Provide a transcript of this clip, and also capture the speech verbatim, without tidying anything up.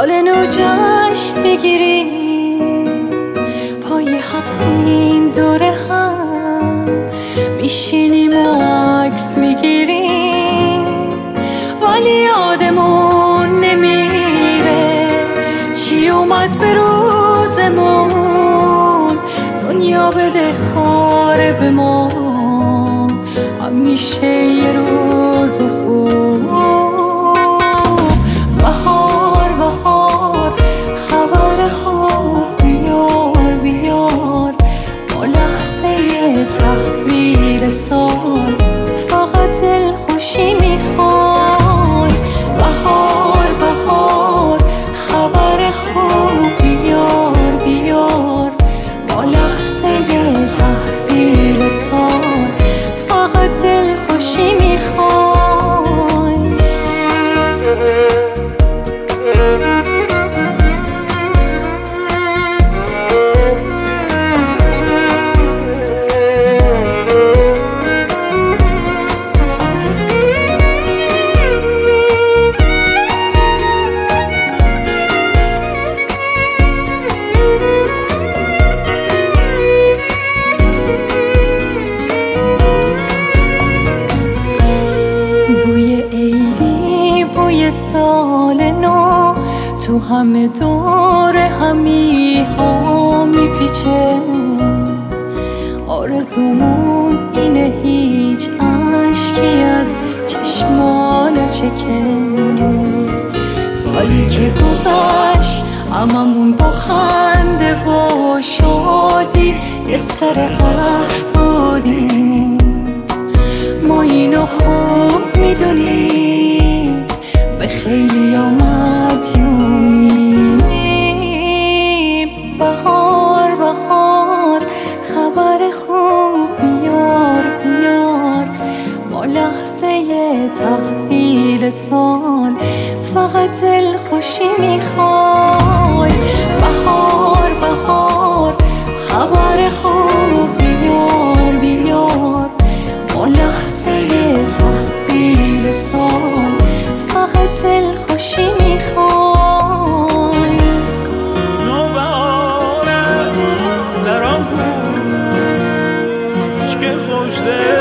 سال نو جشن بگیریم، پای حبسین دور هم میشینیم و عکس میگیریم، ولی یادمون نمیره چی اومد به روزمون. دنیا بده کار به ما همیشه یه روز خوب. بهار بهار خبر خوب بیار بیار، با لحظه تحویل سال فقط دل خوشی میخوای. بهار بهار خبر خوب بیار بیار، با لحظه تحویل سال فقط دل خوشی میخوای. سال نو تو همه دور همی ها میپیچه، آرزومون اینه هیچ عشقی از چشما نچکه. سالی که گذشت هممون با خنده و شادی یه سر قهر بودیم، ما اینو خوب میدونیم به خیلی آمد یومیم. بهار بهار خبر خوب بیار بیار، با لحظه تحویل سال فقط دل خوشی میخوای. بهار بهار خبر خوب بیار بیار، با لحظه تحویل سال فقط دل خوشی میخوای. نوبهار است در آن کوچ که فوش